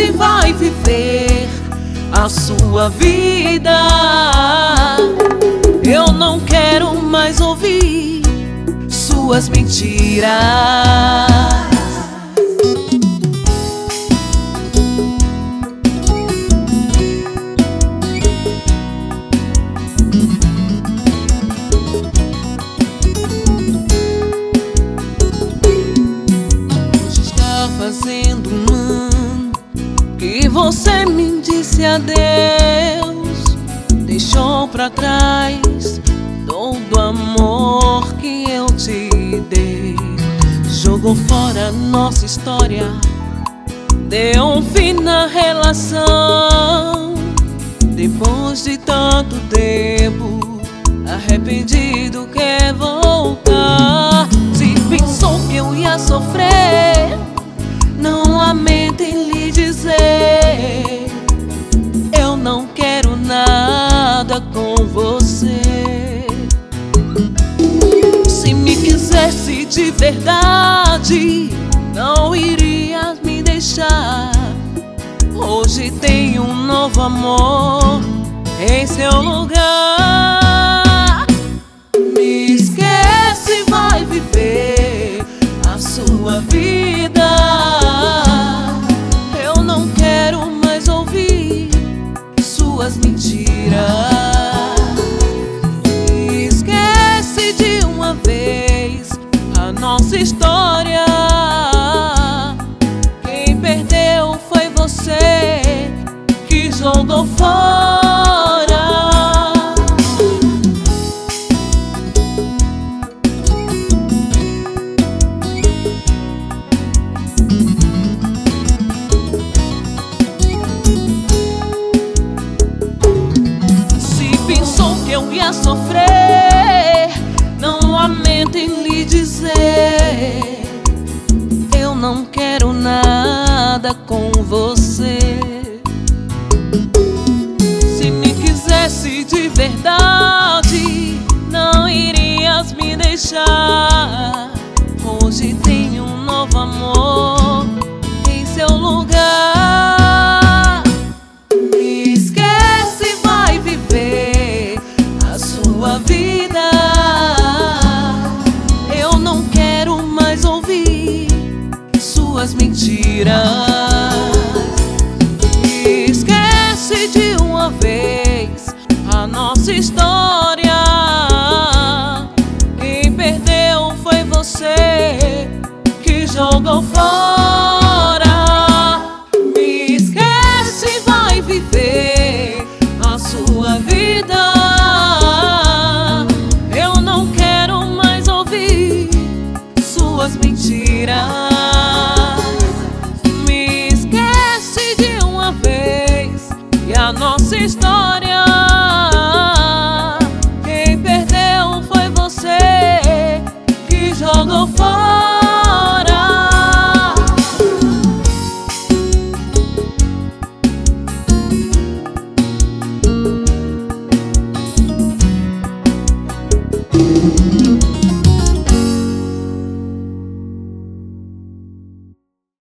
esquece, vai viver a sua vida. Eu não quero mais ouvir suas mentiras. Fazendo um ano que você me disse adeus, deixou pra trás todo o amor que eu te dei, jogou fora nossa história, deu um fim na relação. Depois de tanto tempo, arrependido quer voltar. Se pensou que eu ia sofrer, não lamento em lhe dizer, eu não quero nada com você. Se me quisesse de verdade, não iria me deixar. Hoje tenho um novo amor em seu lugar. Me esquece, vai viver a sua vida. Eu não quero mais ouvir suas mentiras. Esquece de uma vez a nossa história. Quem perdeu foi você que jogou fora. Eu ia sofrer, não lamento em lhe dizer, eu não quero nada com você. Se me quisesse de verdade, não irias me deixar. Hoje tenho um novo amor em seu lugar. Me esquece, vai viver sua vida. Eu não quero mais ouvir suas mentiras. Esquece de uma vez a nossa história.